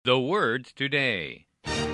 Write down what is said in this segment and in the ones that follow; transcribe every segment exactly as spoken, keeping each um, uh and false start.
The words today.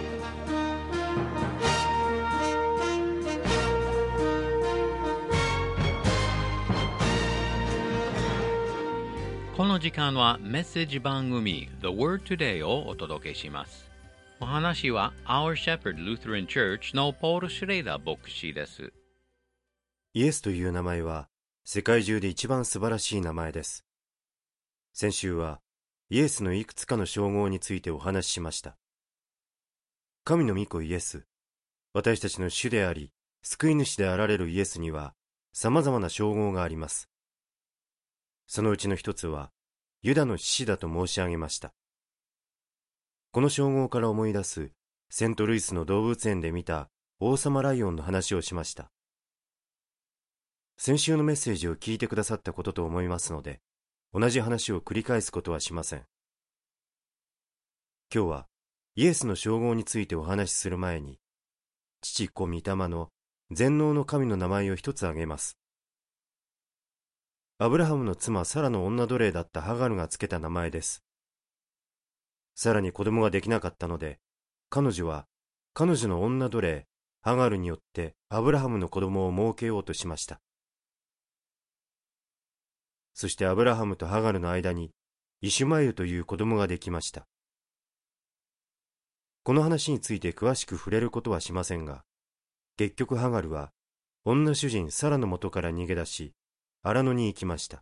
この時間はメッセージ番組 The Word Today をお届けします。お話は Our Shepherd Lutheran Church のポール・シュレイダー牧師です。 イエスという名前は世界中で一番素晴らしい名前です。先週はイエスのいくつかの称号についてお話ししました。神の御子イエス、私たちの主であり救い主であられるイエスには様々な称号があります。そのうちの一つはユダの獅子だと申し上げました。この称号から思い出すセントルイスの動物園で見た王様ライオンの話をしました。先週のメッセージを聞いてくださったことと思いますので、同じ話を繰り返すことはしません。今日はイエスの称号についてお話しする前に、父子御霊の全能の神の名前を一つ挙げます。アブラハムの妻サラの女奴隷だったハガルがつけた名前です。サラに子供ができなかったので、彼女は彼女の女奴隷ハガルによってアブラハムの子供を設けようとしました。そしてアブラハムとハガルの間にイシュマエルという子供ができました。この話について詳しく触れることはしませんが、結局ハガルは女主人サラの元から逃げ出し、荒野に行きました。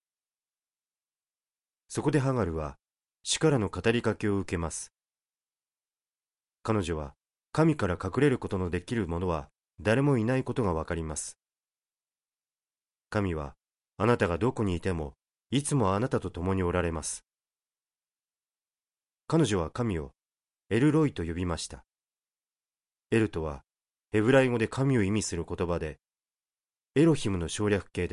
そこでハガルは主からの語りかけを受けます。彼女は神から隠れることのできる者は誰もいないことがわかります。神はあなたがどこにいてもいつもあなたと共におられます。彼女は神をエルロイと呼びました。エルとはヘブライ語で神を意味する言葉で、エロヒムの省略形です。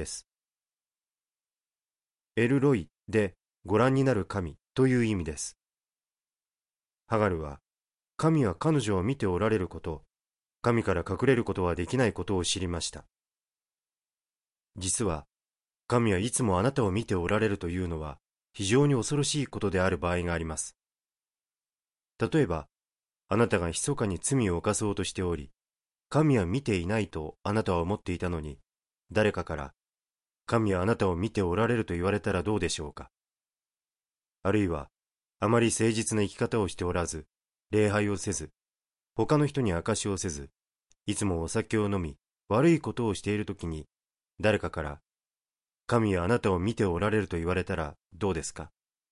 エルロイでご覧になる神という意味です。ハガルは神は彼女を見ておられること、神から隠れることはできないことを知りました。実は神はいつもあなたを見ておられるというのは非常に恐ろしいことである場合があります。例えば、あなたが密かに罪を犯そうとしており、神は見ていないとあなたは思っていたのに、誰かから神はあなたを見ておられると言われたらどうでしょうか。あるいはあまり誠実な生き方をしておらず、礼拝をせず、他の人に証しをせず、いつもお酒を飲み悪いことをしているときに、誰かから神はあなたを見ておられると言われたらどうですか。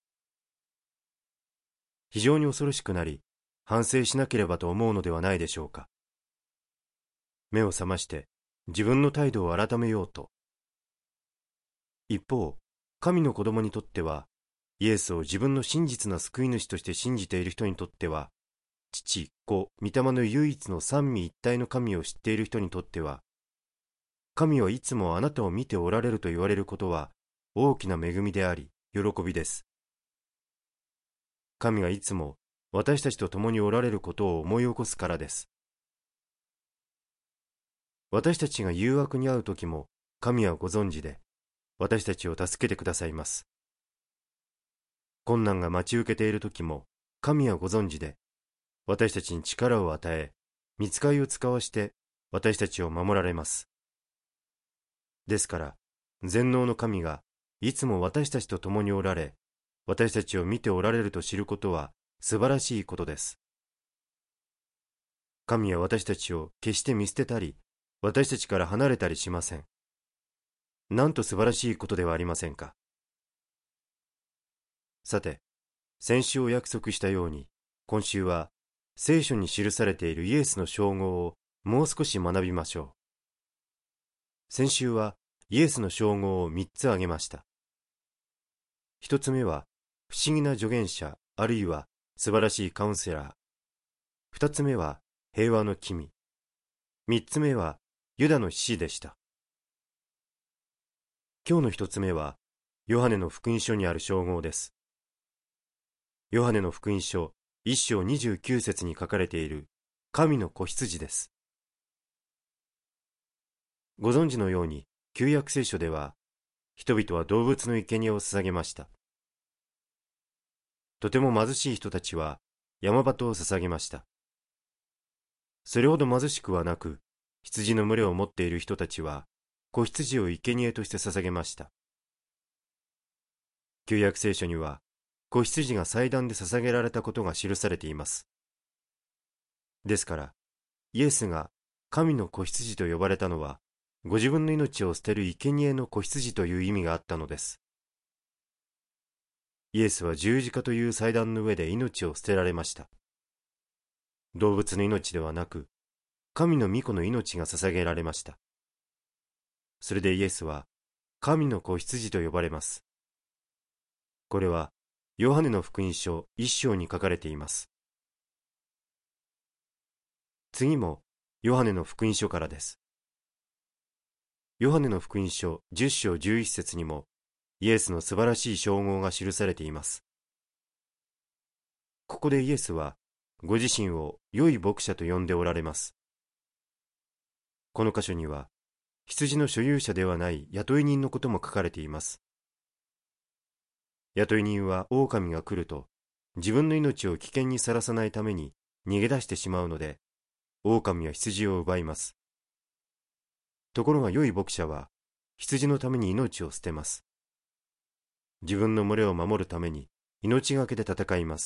非常に恐ろしくなり、反省しなければと思うのではないでしょうか。目を覚まして自分の態度を改めようと。一方、神の子供にとっては、イエスを自分の真実な救い主として信じている人にとっては、父、子、御霊の唯一の三位一体の神を知っている人にとっては、神はいつもあなたを見ておられると言われることは大きな恵みであり、喜びです。神がいつも私たちと共におられることを思い起こすからです。私たちが誘惑に遭うときも神はご存知で、私たちを助けてくださいます。困難が待ち受けているときも神はご存知で、私たちに力を与え、御使いを使わして私たちを守られます。ですから、全能の神がいつも私たちと共におられ、私たちを見ておられると知ることは素晴らしいことです。神は私たちを決して見捨てたり、私たちから離れたりしません。なんと素晴らしいことではありませんか。さて、先週お約束したように、今週は聖書に記されているイエスの称号をもう少し学びましょう。先週はイエスの称号を三つ挙げました。一つ目は不思議な助言者、あるいは素晴らしいカウンセラー。二つ目は平和の君。三つ目はユダの獅子でした。今日の一つ目はヨハネの福音書にある称号です。ヨハネの福音書一章二十九節に書かれている神の子羊です。ご存知のように旧約聖書では人々は動物の生贄を捧げました。とても貧しい人たちは山鳩を捧げました。それほど貧しくはなく、羊の群れを持っている人たちは、子羊を生贄として捧げました。旧約聖書には、子羊が祭壇で捧げられたことが記されています。ですから、イエスが神の子羊と呼ばれたのは、ご自分の命を捨てる生贄の子羊という意味があったのです。イエスは十字架という祭壇の上で命を捨てられました。動物の命ではなく、神の御子の命が捧げられました。それでイエスは、神の子羊と呼ばれます。これは、ヨハネの福音書一章に書かれています。次も、ヨハネの福音書からです。ヨハネの福音書じゅっ章じゅういっ節にも、イエスの素晴らしい称号が記されています。ここでイエスは、ご自身を良い牧者と呼んでおられます。この箇所には、羊の所有者ではない雇い人のことも書かれています。雇い人は狼が来ると、自分の命を危険にさらさないために逃げ出してしまうので、狼は羊を奪います。ところが良い牧者は、羊のために命を捨てます。自分の群れを守るために命がけで戦います。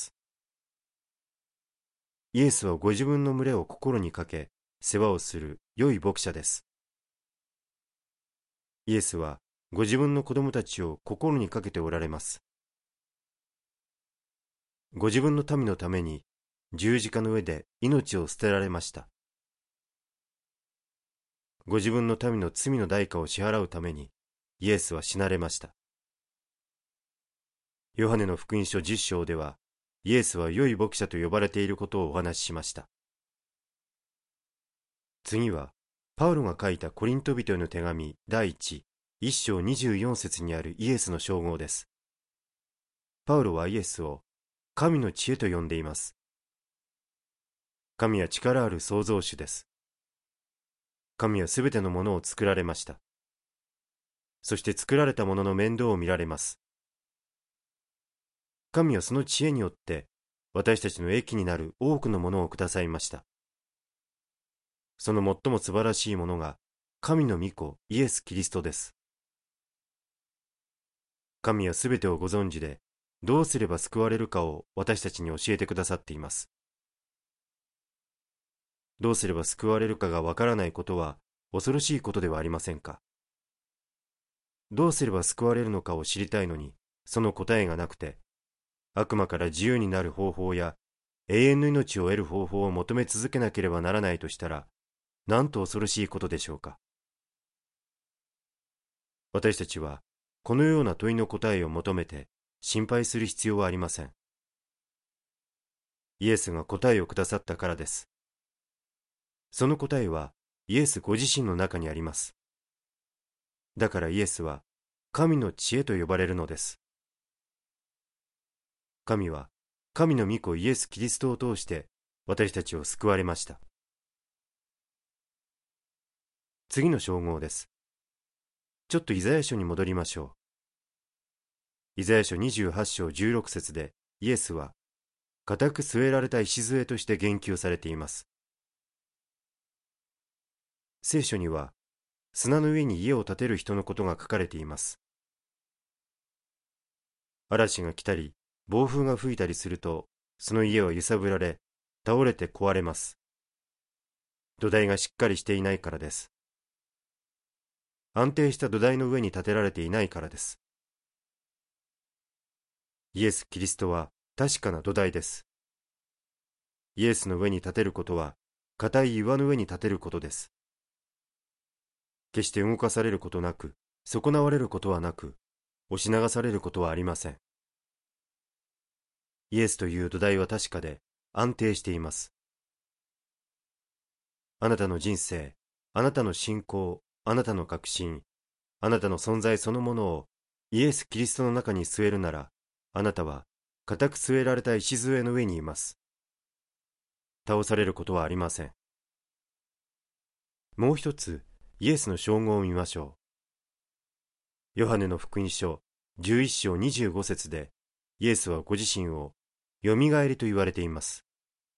イエスはご自分の群れを心にかけ、世話をする良い牧者です。イエスはご自分の子供たちを心にかけておられます。ご自分の民のために十字架の上で命を捨てられました。ご自分の民の罪の代価を支払うためにイエスは死なれました。ヨハネの福音書じゅっ章では、イエスは良い牧者と呼ばれていることをお話ししました。次は、パウロが書いたコリント人への手紙第一、一章にじゅうよん節にあるイエスの称号です。パウロはイエスを神の知恵と呼んでいます。神は力ある創造主です。神はすべてのものを作られました。そして作られたものの面倒を見られます。神はその知恵によって私たちの益になる多くのものをくださいました。その最も素晴らしいものが神の御子イエス・キリストです。神はすべてをご存知で、どうすれば救われるかを私たちに教えてくださっています。どうすれば救われるかがわからないことは恐ろしいことではありませんか。どうすれば救われるのかを知りたいのに、その答えがなくて、悪魔から自由になる方法や永遠の命を得る方法を求め続けなければならないとしたら、なんと恐ろしいことでしょうか。私たちはこのような問いの答えを求めて心配する必要はありません。イエスが答えをくださったからです。その答えはイエスご自身の中にあります。だからイエスは神の知恵と呼ばれるのです。神は神の御子イエス・キリストを通して私たちを救われました。次の称号です。ちょっとイザヤ書に戻りましょう。イザヤ書にじゅうはち章じゅうろく節でイエスは固く据えられた礎として言及されています。聖書には砂の上に家を建てる人のことが書かれています。嵐が来たり暴風が吹いたりすると、その家は揺さぶられ倒れて壊れます。土台がしっかりしていないからです。安定した土台の上に建てられていないからです。イエス・キリストは確かな土台です。イエスの上に建てることは固い岩の上に建てることです。決して動かされることなく、損なわれることはなく、押し流されることはありません。イエスという土台は確かで安定しています。あなたの人生、あなたの信仰、あなたの確信、あなたの存在そのものをイエス・キリストの中に据えるなら、あなたは固く据えられた礎の上にいます。倒されることはありません。もう一つ、イエスの称号を見ましょう。ヨハネの福音書じゅういち章にじゅうご節で、イエスはご自身をよみがえりと言われています。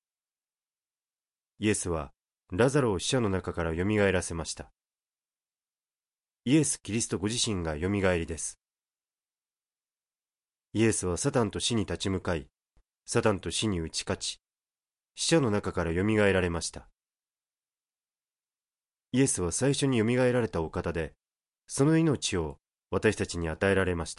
イエスはラザロを死者の中からよみがえらせました。イエス・キリストご自身がよみがえりです。イエスはサタンと死に立ち向かい、サタンと死に打ち勝ち、死者の中からよみがえられました。イエスは最初によみがえられたお方で、その命を私たちに与えられました。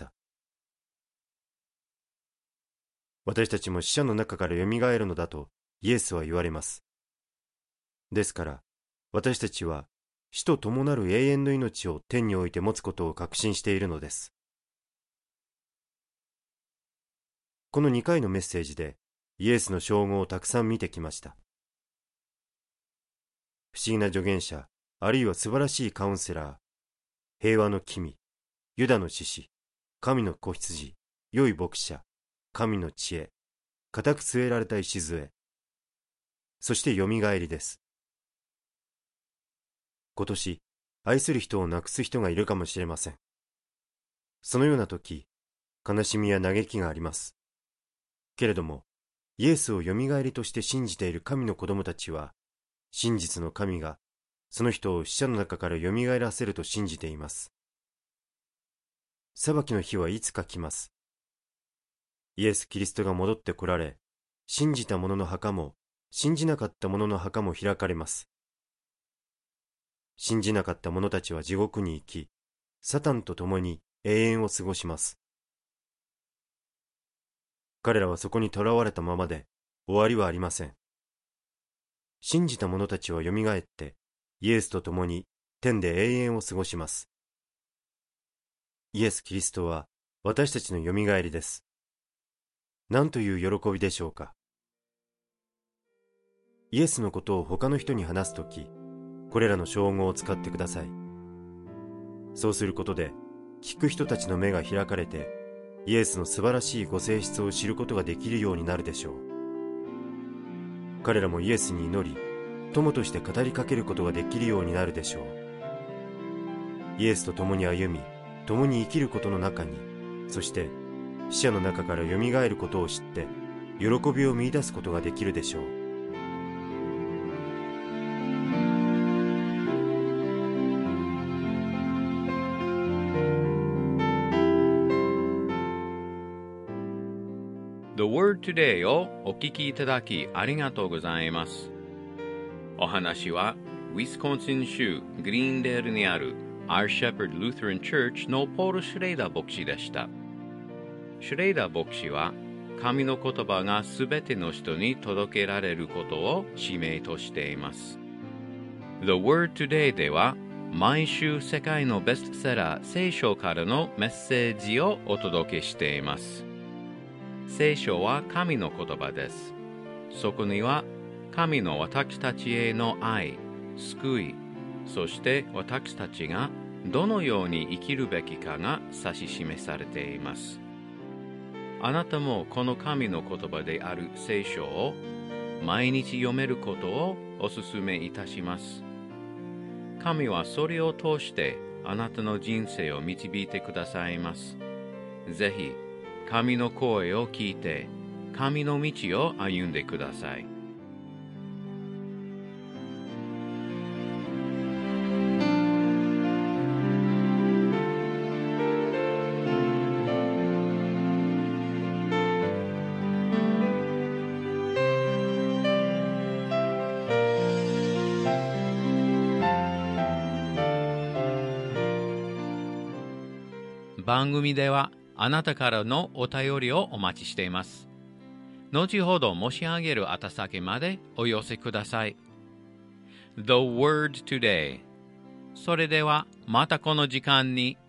私たちも死者の中からよみがえるのだとイエスは言われます。ですから、私たちは死と共なる永遠の命を天において持つことを確信しているのです。このにかいのメッセージでイエスの称号をたくさん見てきました。不思議な助言者、あるいは素晴らしいカウンセラー、平和の君、ユダの獅子、神の子羊、良い牧者、神の知恵、固く据えられた礎、そしてよみがえりです。今年、愛する人を亡くす人がいるかもしれません。そのような時、悲しみや嘆きがあります。けれども、イエスをよみがえりとして信じている神の子供たちは、真実の神がその人を死者の中からよみがえらせると信じています。裁きの日はいつか来ます。イエス・キリストが戻って来られ、信じた者の墓も、信じなかった者の墓も開かれます。信じなかった者たちは地獄に行き、サタンと共に永遠を過ごします。彼らはそこに囚われたままで、終わりはありません。信じた者たちはよみがえって、イエスと共に天で永遠を過ごします。イエス・キリストは私たちのよみがえりです。何という喜びでしょうか。イエスのことを他の人に話すとき、これらの称号を使ってください。そうすることで、聞く人たちの目が開かれて、イエスの素晴らしいご性質を知ることができるようになるでしょう。彼らもイエスに祈り、友として語りかけることができるようになるでしょう。イエスと共に歩み、共に生きることの中に、そして死者の中からよみがえることを知って、喜びを見出すことができるでしょう。 The Word Today をお聞きいただきありがとうございます。お話はウィスコンシン州グリーンデールにある Our Shepherd Lutheran Church のポール・シュレイダー牧師でした。シュレイダー牧師は神の言葉がすべての人に届けられることを使命としています。The Word Today では毎週世界のベストセラー聖書からのメッセージをお届けしています。聖書は神の言葉です。そこには神の私たちへの愛、救い、そして私たちがどのように生きるべきかが指し示されています。あなたもこの神の言葉である聖書を毎日読めることをお勧めいたします。神はそれを通してあなたの人生を導いてくださいます。ぜひ神の声を聞いて、神の道を歩んでください。番組ではあなたからのお便りをお待ちしています。後ほど申し上げる宛先までお寄せください。The Word Today。それではまたこの時間に